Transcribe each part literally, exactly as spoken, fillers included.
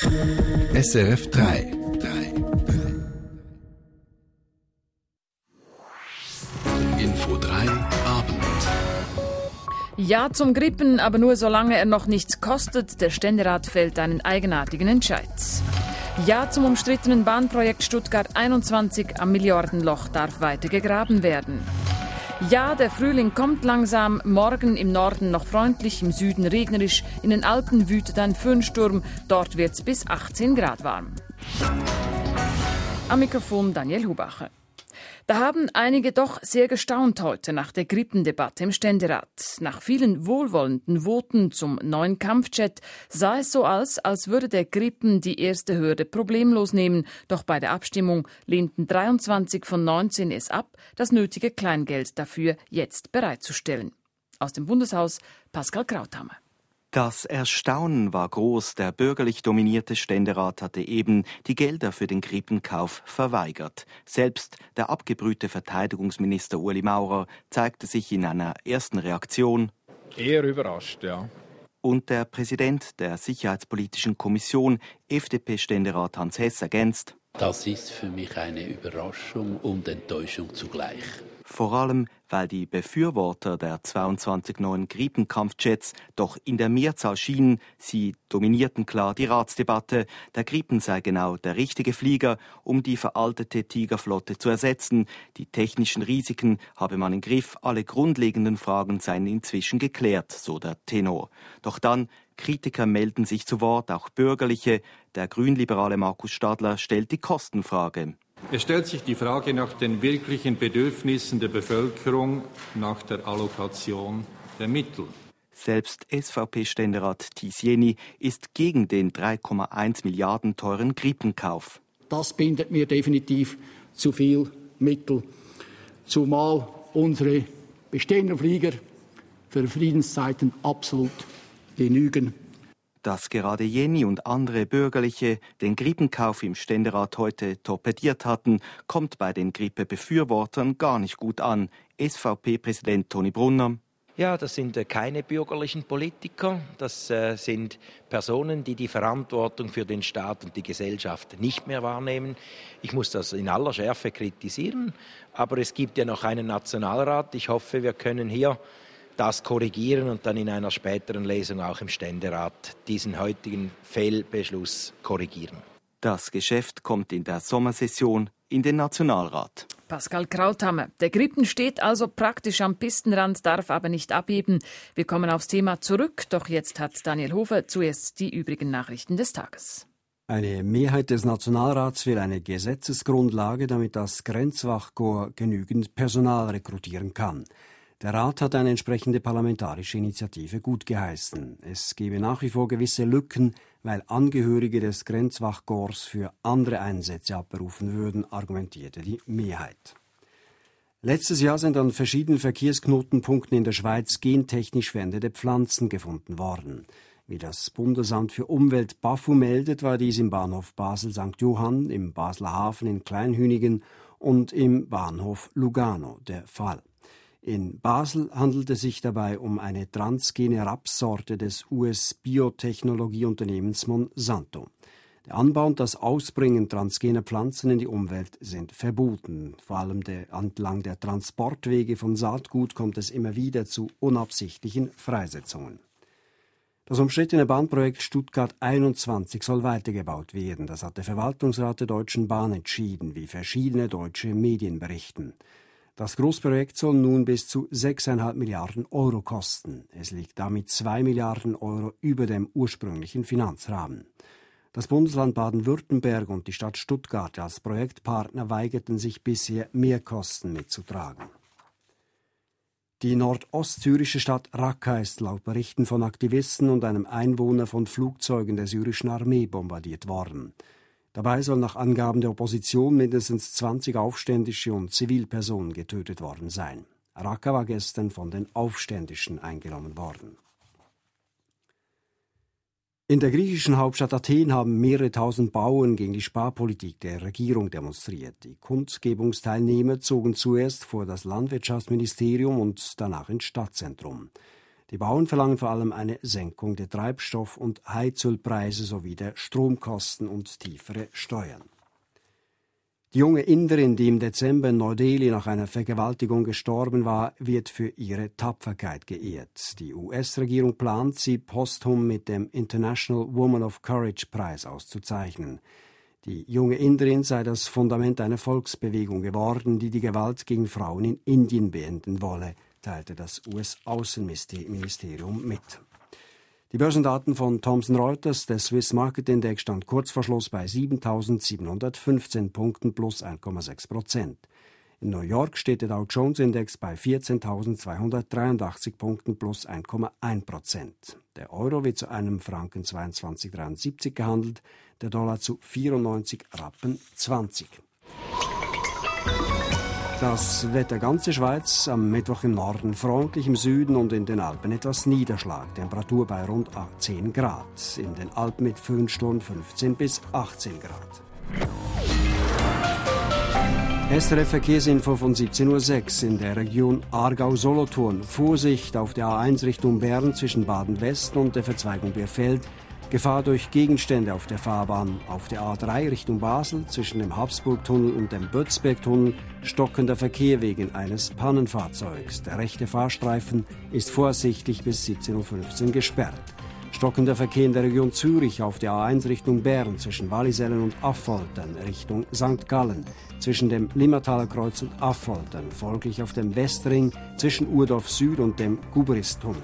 S R F drei. Info drei Abend. Ja zum Grippen, aber nur solange er noch nichts kostet. Der Ständerat fällt einen eigenartigen Entscheid. Ja zum umstrittenen Bahnprojekt Stuttgart einundzwanzig, am Milliardenloch darf weiter gegraben werden. Ja, der Frühling kommt langsam, morgen im Norden noch freundlich, im Süden regnerisch, in den Alpen wütet ein Föhnsturm, dort wird's bis achtzehn Grad warm. Am Mikrofon Daniel Hubacher. Da haben einige doch sehr gestaunt heute nach der Grippendebatte im Ständerat. Nach vielen wohlwollenden Voten zum neuen Kampfjet sah es so aus, als würde der Grippen die erste Hürde problemlos nehmen. Doch bei der Abstimmung lehnten dreiundzwanzig von neunzehn es ab, das nötige Kleingeld dafür jetzt bereitzustellen. Aus dem Bundeshaus Pascal Krauthammer. Das Erstaunen war groß. Der bürgerlich dominierte Ständerat hatte eben die Gelder für den Grippenkauf verweigert. Selbst der abgebrühte Verteidigungsminister Ueli Maurer zeigte sich in einer ersten Reaktion eher überrascht, ja. Und der Präsident der Sicherheitspolitischen Kommission, F D P-Ständerat Hans Hess, ergänzt: Das ist für mich eine Überraschung und Enttäuschung zugleich. Vor allem, weil die Befürworter der zweiundzwanzig neuen Gripen-Kampfjets doch in der Mehrzahl schienen. Sie dominierten klar die Ratsdebatte. Der Gripen sei genau der richtige Flieger, um die veraltete Tigerflotte zu ersetzen. Die technischen Risiken habe man im Griff. Alle grundlegenden Fragen seien inzwischen geklärt, so der Tenor. Doch dann, Kritiker melden sich zu Wort, auch Bürgerliche. Der grünliberale Markus Stadler stellt die Kostenfrage. Es stellt sich die Frage nach den wirklichen Bedürfnissen der Bevölkerung, nach der Allokation der Mittel. Selbst S V P-Ständerat Thies Jeni ist gegen den drei Komma eins Milliarden teuren Grippenkauf. Das bindet mir definitiv zu viel Mittel, zumal unsere bestehenden Flieger für Friedenszeiten absolut genügen. Dass gerade Jeni und andere Bürgerliche den Grippenkauf im Ständerat heute torpediert hatten, kommt bei den Grippebefürwortern gar nicht gut an. S V P-Präsident Toni Brunner: Ja, das sind äh, keine bürgerlichen Politiker. Das äh, sind Personen, die die Verantwortung für den Staat und die Gesellschaft nicht mehr wahrnehmen. Ich muss das in aller Schärfe kritisieren. Aber es gibt ja noch einen Nationalrat. Ich hoffe, wir können hier das korrigieren und dann in einer späteren Lesung auch im Ständerat diesen heutigen Fehlbeschluss korrigieren. Das Geschäft kommt in der Sommersession in den Nationalrat. Pascal Krauthammer. Der Gripen steht also praktisch am Pistenrand, darf aber nicht abheben. Wir kommen aufs Thema zurück, doch jetzt hat Daniel Hofer zuerst die übrigen Nachrichten des Tages. Eine Mehrheit des Nationalrats will eine Gesetzesgrundlage, damit das Grenzwachkorps genügend Personal rekrutieren kann. Der Rat hat eine entsprechende parlamentarische Initiative gutgeheißen. Es gebe nach wie vor gewisse Lücken, weil Angehörige des Grenzwachkorps für andere Einsätze abberufen würden, argumentierte die Mehrheit. Letztes Jahr sind an verschiedenen Verkehrsknotenpunkten in der Schweiz gentechnisch veränderte Pflanzen gefunden worden. Wie das Bundesamt für Umwelt BAFU meldet, war dies im Bahnhof Basel-Sankt Johann, im Basler Hafen in Kleinhünigen und im Bahnhof Lugano der Fall. In Basel handelt es sich dabei um eine transgene Rapssorte des U S-Biotechnologieunternehmens Monsanto. Der Anbau und das Ausbringen transgener Pflanzen in die Umwelt sind verboten. Vor allem der, entlang der Transportwege von Saatgut kommt es immer wieder zu unabsichtlichen Freisetzungen. Das umstrittene Bahnprojekt Stuttgart einundzwanzig soll weitergebaut werden. Das hat der Verwaltungsrat der Deutschen Bahn entschieden, wie verschiedene deutsche Medien berichten. Das Großprojekt soll nun bis zu sechs Komma fünf Milliarden Euro kosten. Es liegt damit zwei Milliarden Euro über dem ursprünglichen Finanzrahmen. Das Bundesland Baden-Württemberg und die Stadt Stuttgart als Projektpartner weigerten sich bisher, Mehrkosten mitzutragen. Die nordostsyrische Stadt Raqqa ist laut Berichten von Aktivisten und einem Einwohner von Flugzeugen der syrischen Armee bombardiert worden. Dabei sollen nach Angaben der Opposition mindestens zwanzig Aufständische und Zivilpersonen getötet worden sein. Raqqa war gestern von den Aufständischen eingenommen worden. In der griechischen Hauptstadt Athen haben mehrere tausend Bauern gegen die Sparpolitik der Regierung demonstriert. Die Kundgebungsteilnehmer zogen zuerst vor das Landwirtschaftsministerium und danach ins Stadtzentrum. Die Bauern verlangen vor allem eine Senkung der Treibstoff- und Heizölpreise sowie der Stromkosten und tiefere Steuern. Die junge Inderin, die im Dezember in Neu-Delhi nach einer Vergewaltigung gestorben war, wird für ihre Tapferkeit geehrt. Die U S-Regierung plant, sie posthum mit dem International Woman of Courage Preis auszuzeichnen. Die junge Inderin sei das Fundament einer Volksbewegung geworden, die die Gewalt gegen Frauen in Indien beenden wolle, teilte das U S-Außenministerium mit. Die Börsendaten von Thomson Reuters, der Swiss Market Index, stand kurz vor Schluss bei siebentausendsiebenhundertfünfzehn Punkten plus eins Komma sechs Prozent. In New York steht der Dow Jones Index bei vierzehntausendzweihundertdreiundachtzig Punkten plus eins Komma eins Prozent. Der Euro wird zu einem Franken zweiundzwanzig Komma dreiundsiebzig gehandelt, der Dollar zu vierundneunzig Rappen zwanzig. Das Wetter ganze Schweiz, am Mittwoch im Norden freundlich, im Süden und in den Alpen etwas Niederschlag. Temperatur bei rund zehn Grad. In den Alpen mit Föhnsturm fünfzehn bis achtzehn Grad. S R F Verkehrsinfo von siebzehn Uhr sechs in der Region Aargau-Solothurn. Vorsicht auf der A eins Richtung Bern zwischen Baden-West und der Verzweigung Bierfeld. Gefahr durch Gegenstände auf der Fahrbahn. Auf der A drei Richtung Basel zwischen dem Habsburgtunnel und dem Bötzbergtunnel stockender Verkehr wegen eines Pannenfahrzeugs. Der rechte Fahrstreifen ist vorsichtig bis siebzehn Uhr fünfzehn gesperrt. Stockender Verkehr in der Region Zürich auf der A eins Richtung Bern zwischen Wallisellen und Affoltern Richtung Sankt Gallen. Zwischen dem Limmertaler Kreuz und Affoltern. Folglich auf dem Westring zwischen Urdorf Süd und dem Gubristunnel.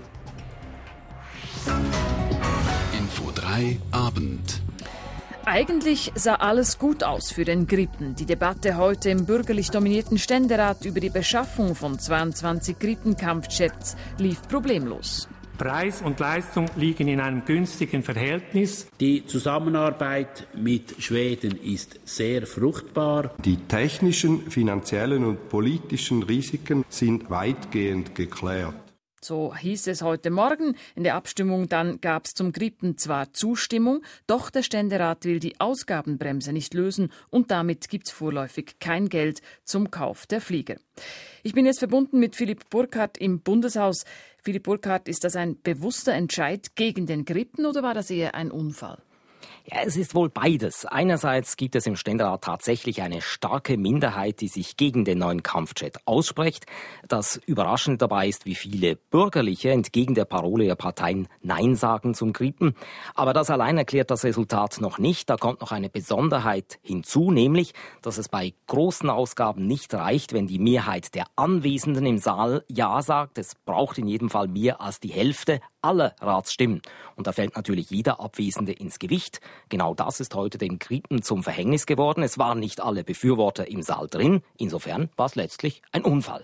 Info drei Abend. Eigentlich sah alles gut aus für den Gripen. Die Debatte heute im bürgerlich dominierten Ständerat über die Beschaffung von zweiundzwanzig Gripenkampfjets lief problemlos. Preis und Leistung liegen in einem günstigen Verhältnis. Die Zusammenarbeit mit Schweden ist sehr fruchtbar. Die technischen, finanziellen und politischen Risiken sind weitgehend geklärt. So hieß es heute Morgen. In der Abstimmung dann gab es zum Gripen zwar Zustimmung, doch der Ständerat will die Ausgabenbremse nicht lösen und damit gibt es vorläufig kein Geld zum Kauf der Flieger. Ich bin jetzt verbunden mit Philipp Burkhardt im Bundeshaus. Philipp Burkhardt, ist das ein bewusster Entscheid gegen den Gripen oder war das eher ein Unfall? Ja, es ist wohl beides. Einerseits gibt es im Ständerat tatsächlich eine starke Minderheit, die sich gegen den neuen Kampfjet ausspricht. Das Überraschende dabei ist, wie viele Bürgerliche entgegen der Parole der Parteien Nein sagen zum Gripen. Aber das allein erklärt das Resultat noch nicht. Da kommt noch eine Besonderheit hinzu, nämlich, dass es bei großen Ausgaben nicht reicht, wenn die Mehrheit der Anwesenden im Saal Ja sagt. Es braucht in jedem Fall mehr als die Hälfte aller Ratsstimmen. Und da fällt natürlich jeder Abwesende ins Gewicht. Genau das ist heute den Gripen zum Verhängnis geworden. Es waren nicht alle Befürworter im Saal drin. Insofern war es letztlich ein Unfall.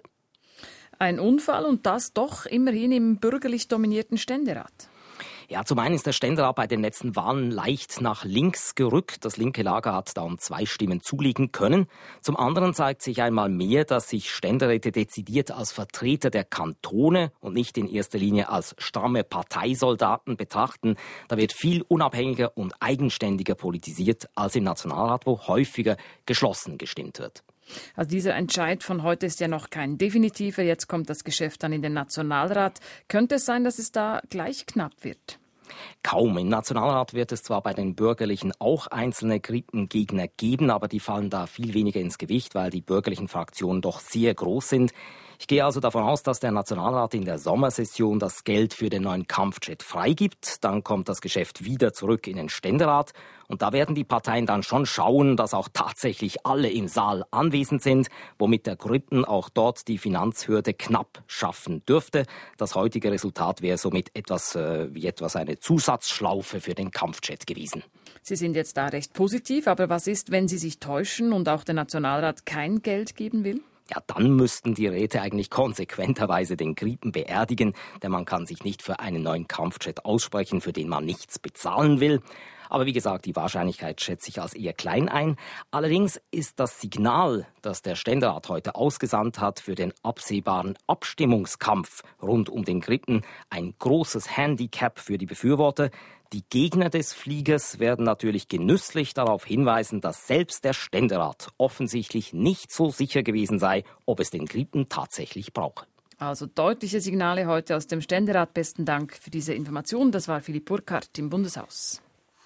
Ein Unfall und das doch immerhin im bürgerlich dominierten Ständerat. Ja, zum einen ist der Ständerat bei den letzten Wahlen leicht nach links gerückt. Das linke Lager hat da um zwei Stimmen zulegen können. Zum anderen zeigt sich einmal mehr, dass sich Ständeräte dezidiert als Vertreter der Kantone und nicht in erster Linie als stramme Parteisoldaten betrachten. Da wird viel unabhängiger und eigenständiger politisiert als im Nationalrat, wo häufiger geschlossen gestimmt wird. Also dieser Entscheid von heute ist ja noch kein definitiver. Jetzt kommt das Geschäft dann in den Nationalrat. Könnte es sein, dass es da gleich knapp wird? Kaum. Im Nationalrat wird es zwar bei den Bürgerlichen auch einzelne Gripengegner geben, aber die fallen da viel weniger ins Gewicht, weil die bürgerlichen Fraktionen doch sehr groß sind. Ich gehe also davon aus, dass der Nationalrat in der Sommersession das Geld für den neuen Kampfjet freigibt. Dann kommt das Geschäft wieder zurück in den Ständerat. Und da werden die Parteien dann schon schauen, dass auch tatsächlich alle im Saal anwesend sind, womit der Gripen auch dort die Finanzhürde knapp schaffen dürfte. Das heutige Resultat wäre somit etwas äh, wie etwas eine Zusatzschlaufe für den Kampfjet gewesen. Sie sind jetzt da recht positiv, aber was ist, wenn Sie sich täuschen und auch der Nationalrat kein Geld geben will? Ja, dann müssten die Räte eigentlich konsequenterweise den Gripen beerdigen, denn man kann sich nicht für einen neuen Kampfjet aussprechen, für den man nichts bezahlen will. Aber wie gesagt, die Wahrscheinlichkeit schätze ich als eher klein ein. Allerdings ist das Signal, das der Ständerat heute ausgesandt hat für den absehbaren Abstimmungskampf rund um den Gripen, ein großes Handicap für die Befürworter. Die Gegner des Fliegers werden natürlich genüsslich darauf hinweisen, dass selbst der Ständerat offensichtlich nicht so sicher gewesen sei, ob es den Gripen tatsächlich brauche. Also deutliche Signale heute aus dem Ständerat. Besten Dank für diese Information. Das war Philipp Burkhardt im Bundeshaus.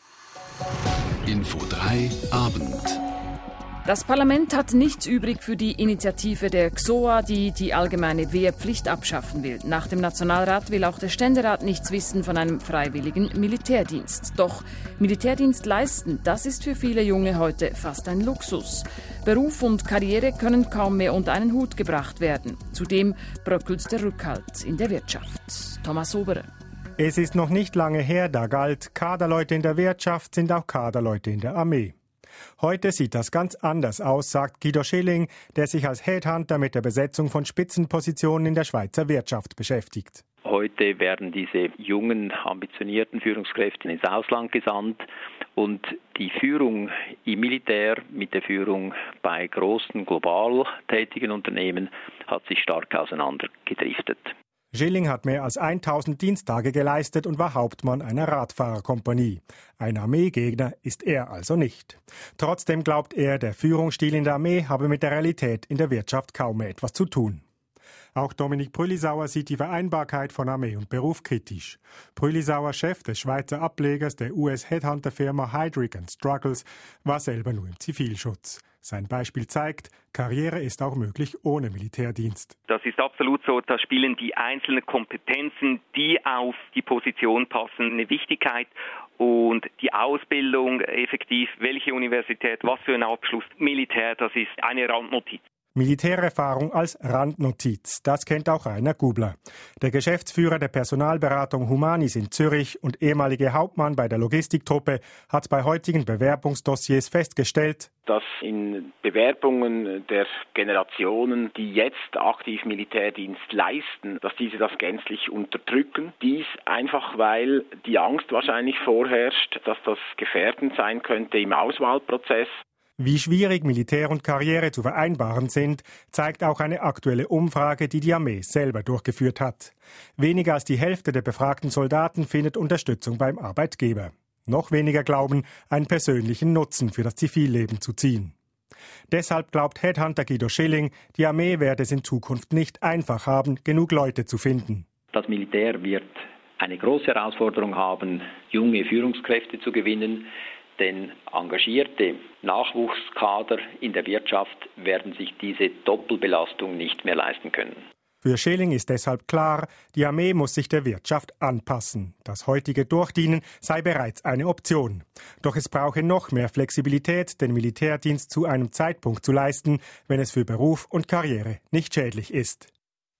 Info drei Abend. Das Parlament hat nichts übrig für die Initiative der X O A, die die allgemeine Wehrpflicht abschaffen will. Nach dem Nationalrat will auch der Ständerat nichts wissen von einem freiwilligen Militärdienst. Doch Militärdienst leisten, das ist für viele Junge heute fast ein Luxus. Beruf und Karriere können kaum mehr unter einen Hut gebracht werden. Zudem bröckelt der Rückhalt in der Wirtschaft. Thomas Oberer. Es ist noch nicht lange her, da galt, Kaderleute in der Wirtschaft sind auch Kaderleute in der Armee. Heute sieht das ganz anders aus, sagt Guido Schilling, der sich als Headhunter mit der Besetzung von Spitzenpositionen in der Schweizer Wirtschaft beschäftigt. Heute werden diese jungen, ambitionierten Führungskräfte ins Ausland gesandt und die Führung im Militär mit der Führung bei großen, global tätigen Unternehmen hat sich stark auseinandergedriftet. Schilling hat mehr als tausend Diensttage geleistet und war Hauptmann einer Radfahrerkompanie. Ein Armeegegner ist er also nicht. Trotzdem glaubt er, der Führungsstil in der Armee habe mit der Realität in der Wirtschaft kaum mehr etwas zu tun. Auch Dominik Brüllisauer sieht die Vereinbarkeit von Armee und Beruf kritisch. Brüllisauer, Chef des Schweizer Ablegers der U S-Headhunter-Firma Heidrick and Struggles, war selber nur im Zivilschutz. Sein Beispiel zeigt, Karriere ist auch möglich ohne Militärdienst. Das ist absolut so. Da spielen die einzelnen Kompetenzen, die auf die Position passen, eine Wichtigkeit. Und die Ausbildung effektiv, welche Universität, was für ein Abschluss, Militär, das ist eine Randnotiz. Militärerfahrung als Randnotiz, das kennt auch Rainer Gubler. Der Geschäftsführer der Personalberatung Humanis in Zürich und ehemalige Hauptmann bei der Logistiktruppe hat bei heutigen Bewerbungsdossiers festgestellt, dass in Bewerbungen der Generationen, die jetzt aktiv Militärdienst leisten, dass diese das gänzlich unterdrücken. Dies einfach, weil die Angst wahrscheinlich vorherrscht, dass das gefährdend sein könnte im Auswahlprozess. Wie schwierig Militär und Karriere zu vereinbaren sind, zeigt auch eine aktuelle Umfrage, die die Armee selber durchgeführt hat. Weniger als die Hälfte der befragten Soldaten findet Unterstützung beim Arbeitgeber. Noch weniger glauben, einen persönlichen Nutzen für das Zivilleben zu ziehen. Deshalb glaubt Headhunter Guido Schilling, die Armee werde es in Zukunft nicht einfach haben, genug Leute zu finden. Das Militär wird eine große Herausforderung haben, junge Führungskräfte zu gewinnen. Denn engagierte Nachwuchskader in der Wirtschaft werden sich diese Doppelbelastung nicht mehr leisten können. Für Schilling ist deshalb klar, die Armee muss sich der Wirtschaft anpassen. Das heutige Durchdienen sei bereits eine Option. Doch es brauche noch mehr Flexibilität, den Militärdienst zu einem Zeitpunkt zu leisten, wenn es für Beruf und Karriere nicht schädlich ist.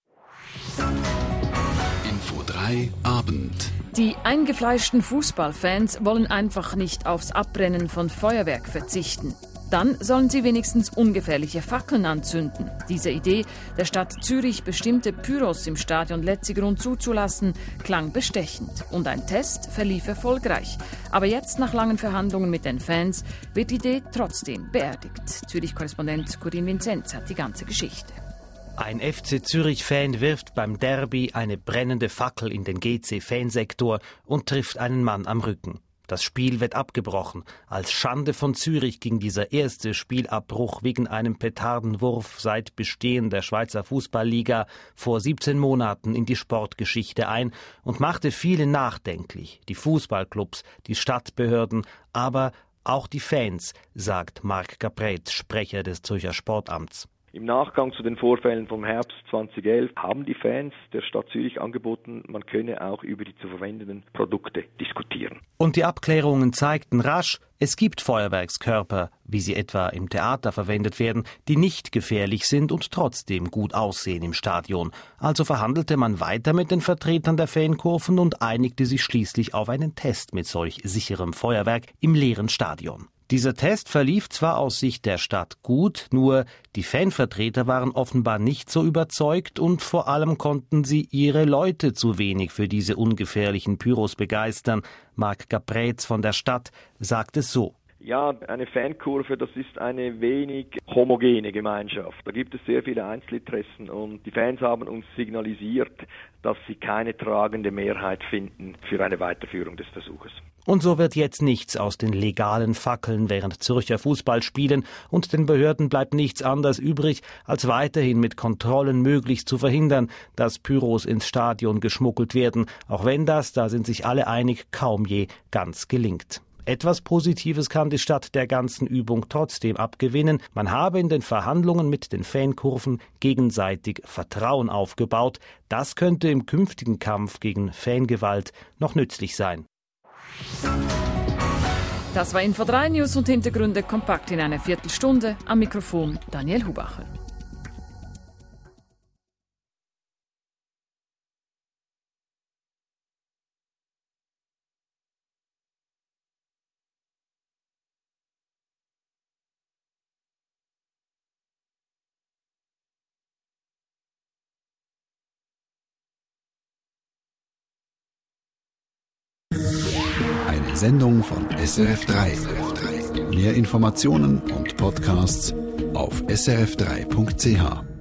Info drei Abend. Die eingefleischten Fußballfans wollen einfach nicht aufs Abbrennen von Feuerwerk verzichten. Dann sollen sie wenigstens ungefährliche Fackeln anzünden. Diese Idee, der Stadt Zürich bestimmte Pyros im Stadion Letzigrund zuzulassen, klang bestechend. Und ein Test verlief erfolgreich. Aber jetzt, nach langen Verhandlungen mit den Fans, wird die Idee trotzdem beerdigt. Zürich-Korrespondent Corinne Vinzenz hat die ganze Geschichte. Ein F C Zürich-Fan wirft beim Derby eine brennende Fackel in den G C-Fansektor und trifft einen Mann am Rücken. Das Spiel wird abgebrochen. Als Schande von Zürich ging dieser erste Spielabbruch wegen einem Petardenwurf seit Bestehen der Schweizer Fußballliga vor siebzehn Monaten in die Sportgeschichte ein und machte viele nachdenklich. Die Fußballclubs, die Stadtbehörden, aber auch die Fans, sagt Marc Gaprez, Sprecher des Zürcher Sportamts. Im Nachgang zu den Vorfällen vom Herbst zweitausendelf haben die Fans der Stadt Zürich angeboten, man könne auch über die zu verwendenden Produkte diskutieren. Und die Abklärungen zeigten rasch, es gibt Feuerwerkskörper, wie sie etwa im Theater verwendet werden, die nicht gefährlich sind und trotzdem gut aussehen im Stadion. Also verhandelte man weiter mit den Vertretern der Fankurven und einigte sich schließlich auf einen Test mit solch sicherem Feuerwerk im leeren Stadion. Dieser Test verlief zwar aus Sicht der Stadt gut, nur die Fanvertreter waren offenbar nicht so überzeugt und vor allem konnten sie ihre Leute zu wenig für diese ungefährlichen Pyros begeistern. Marc Gaprez von der Stadt sagt es so. Ja, eine Fankurve, das ist eine wenig homogene Gemeinschaft. Da gibt es sehr viele Einzelinteressen und die Fans haben uns signalisiert, dass sie keine tragende Mehrheit finden für eine Weiterführung des Versuches. Und so wird jetzt nichts aus den legalen Fackeln während Zürcher Fußballspielen und den Behörden bleibt nichts anderes übrig, als weiterhin mit Kontrollen möglichst zu verhindern, dass Pyros ins Stadion geschmuggelt werden, auch wenn das, da sind sich alle einig, kaum je ganz gelingt. Etwas Positives kann die Stadt der ganzen Übung trotzdem abgewinnen. Man habe in den Verhandlungen mit den Fankurven gegenseitig Vertrauen aufgebaut. Das könnte im künftigen Kampf gegen Fangewalt noch nützlich sein. Das war Info drei News und Hintergründe kompakt in einer Viertelstunde. Am Mikrofon Daniel Hubacher. Eine Sendung von S R F drei. Mehr Informationen und Podcasts auf s r f drei punkt c h.